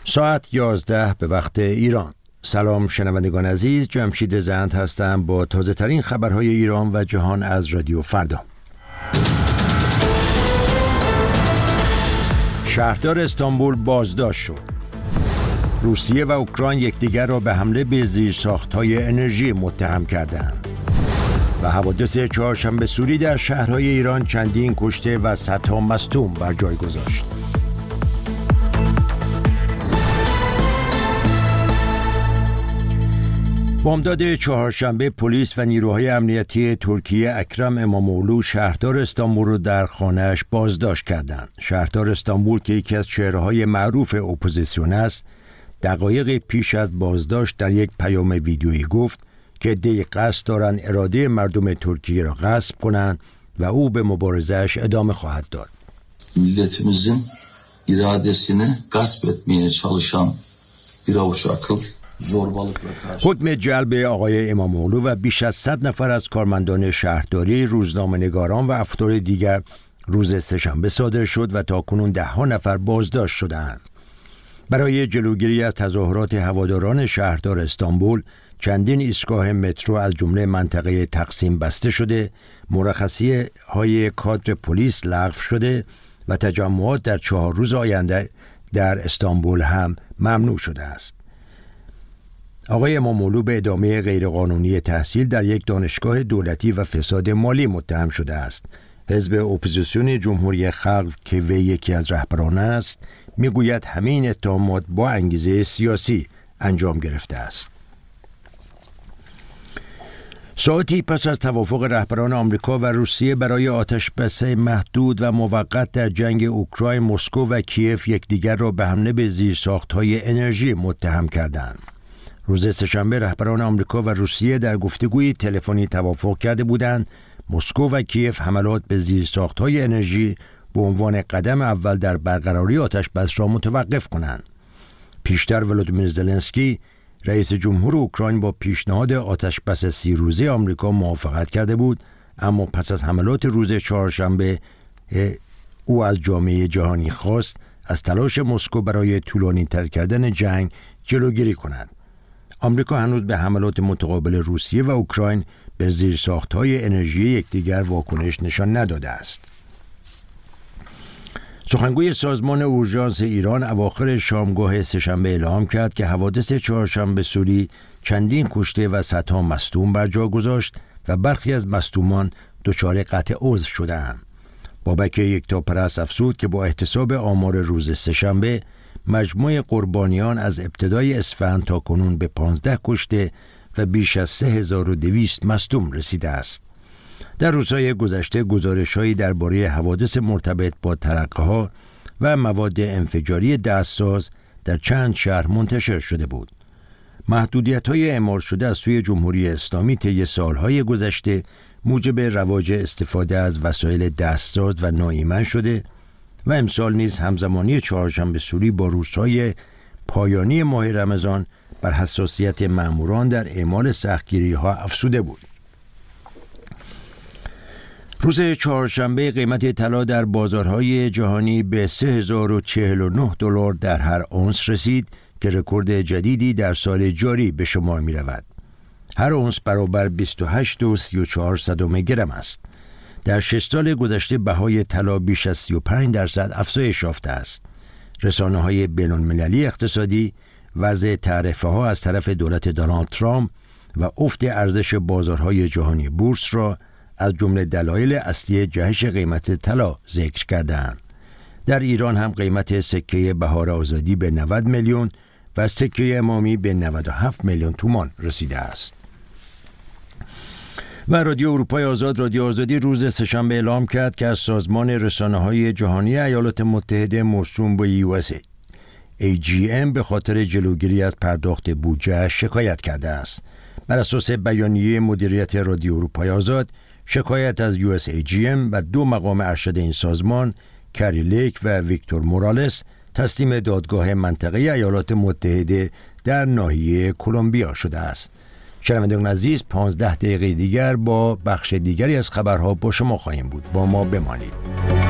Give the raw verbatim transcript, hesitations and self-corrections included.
ساعت یازده به وقت ایران. سلام شنوندگان عزیز، جمشید زند هستم با تازه ترین خبرهای ایران و جهان از رادیو فردا. شهردار استانبول بازداشت شد. روسیه و اوکراین یکدیگر را به حمله به زیرساخت‌های انرژی متهم کردند. و حوادث چهارشنبه سوری در شهرهای ایران چندین کشته و صدها مصدوم بر جای گذاشت. بامداد چهارشنبه پلیس و نیروهای امنیتی ترکیه اکرم اماموغلو شهردار استانبول را در خانه‌اش بازداشت کردند. شهردار استانبول که یکی از چهره‌های معروف اپوزیسیون است، دقایق پیش از بازداشت در یک پیام ویدیویی گفت که عده‌ای قصد دارند اراده مردم ترکیه را غصب کنند و او به مبارزه‌اش ادامه خواهد داد. Milletimizin iradesini gasp etmeye çalışan bir avuç akıl حکم جلب آقای اماموغلو و بیش از صد نفر از کارمندان شهرداری، روزنامه‌نگاران و افراد دیگر روز سه‌شنبه صادر شد و تاکنون ده ها نفر بازداشت شدند. برای جلوگیری از تظاهرات هواداران شهردار استانبول، چندین ایستگاه مترو از جمله منطقه تقسیم بسته شده، مرخصی های کادر پلیس لغو شده و تجمعات در چهار روز آینده در استانبول هم ممنوع شده است. آقای اماموغلو به ادامه غیرقانونی تحصیل در یک دانشگاه دولتی و فساد مالی متهم شده است. حزب اپوزیسیون جمهوری خلق که وی یکی از رهبران است، میگوید همه این اتهامات با انگیزه سیاسی انجام گرفته است. ساعتی پس از توافق رهبران آمریکا و روسیه برای آتش‌بس محدود و موقت در جنگ اوکراین، مسکو و کیف یکدیگر را به حمله به زیرساخت‌های انرژی متهم کردند. روز سه‌شنبه رهبران آمریکا و روسیه در گفتگوی تلفنی توافق کرده بودند مسکو و کیف حملات به زیرساخت‌های انرژی به عنوان قدم اول در برقراری آتش‌بس را متوقف کنند. پیشتر ولودیمیر زلنسکی رئیس جمهور اوکراین با پیشنهاد آتش‌بس سی روزه آمریکا موافقت کرده بود، اما پس از حملات روز چهارشنبه او از جامعه جهانی خواست از تلاش مسکو برای طولانی‌تر کردن جنگ جلوگیری کند. آمریکا هنوز به حملات متقابل روسیه و اوکراین به زیرساخت‌های انرژی یکدیگر واکنش نشان نداده است. سخنگوی سازمان اورژانس ایران اواخر شامگاه سه‌شنبه اعلام کرد که حوادث چهارشنبه سوری چندین کشته و صدها مصدوم بر جا گذاشت و برخی از مصدومان دچار قطع عضو شدند. بابک یکتاپرست افزود که با احتساب آمار روز سه‌شنبه، مجموع قربانیان از ابتدای اسفند تا کنون به پانزده کشته و بیش از سه هزار و دویست مصدوم رسیده است. در روزهای گذشته گزارش‌هایی درباره حوادث مرتبط با ترقه‌ها و مواد انفجاری دستساز در چند شهر منتشر شده بود. محدودیت‌های اعمال شده از سوی جمهوری اسلامی طی سال‌های گذشته موجب رواج استفاده از وسایل دستساز و ناایمن شده و امسال نیز همزمانی چهارشنبه سوری با روزهای پایانی ماه رمضان بر حساسیت ماموران در اعمال سختگیری‌ها افزوده بود. روز چهارشنبه قیمت طلا در بازارهای جهانی به سه هزار و چهل و نه دلار در هر اونس رسید که رکورد جدیدی در سال جاری به شمار می رود. هر اونس برابر بیست و هشت و سی و چهار صدم گرم است. در شش سال گذشته بهای طلا بیش از سی و پنج درصد افزایش یافته است. رسانه‌های بین‌المللی اقتصادی وضع تعرفه‌ها از طرف دولت دونالد ترامپ و افت ارزش بازارهای جهانی بورس را از جمله دلایل اصلی جهش قیمت طلا ذکر کردند. در ایران هم قیمت سکه بهار آزادی به نود میلیون و سکه امامی به نود و هفت میلیون تومان رسیده است. و رادیو اروپای آزاد رادیو آزادی روز سه‌شنبه اعلام کرد که از سازمان رسانه‌های جهانی ایالات متحده موسوم به یو اس ای جی ام به خاطر جلوگیری از پرداخت بودجه شکایت کرده است. بر اساس بیانیه مدیریت رادیو اروپای آزاد، شکایت از یو اس ای جی ام و دو مقام ارشد این سازمان، کری لیک و ویکتور مورالس، تسلیم دادگاه منطقه ایالات متحده در ناحیه کلمبیا شده است. شنوندگان عزیز، پانزده دقیقه دیگر با بخش دیگری از خبرها با شما خواهیم بود. با ما بمانید.